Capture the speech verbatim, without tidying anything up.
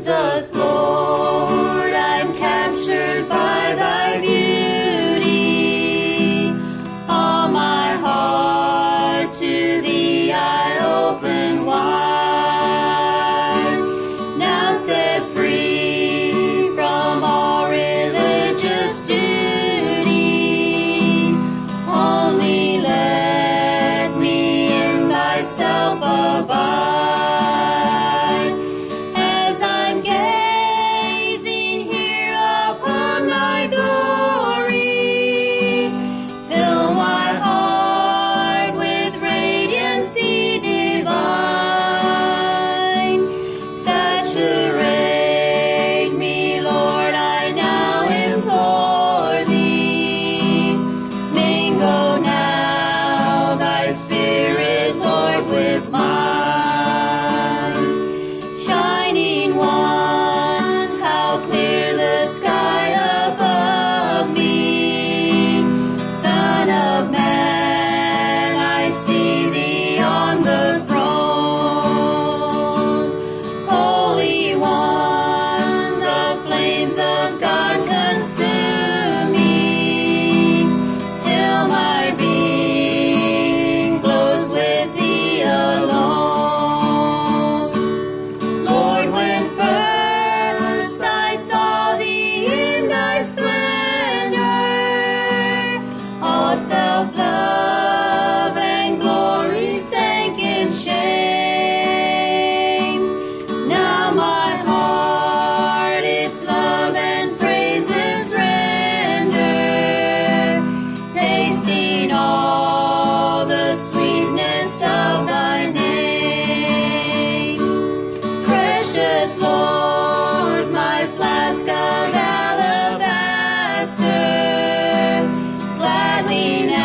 Jesus, Lord, I'm captured by thy beauty. All my heart to thee I open wide. Now set free from all religious duty, only let me in thyself abide. As I'm gazing here upon thy glory, fill my heart with radiancy divine. Saturate me, Lord, I now implore thee. Mingle now thy spirit, Lord, with mine. Shining one, how clear the sky above me. Son of man, I see thee on the throne. Holy One, the flames of God consume me, till my being glows with thee alone. Lord, when first I saw thee in thy splendor, all self-love and glory sank in shame. Now my heart its love and praises render, tasting all the sweetness of thy name. Precious Lord, my flask of alabaster, gladly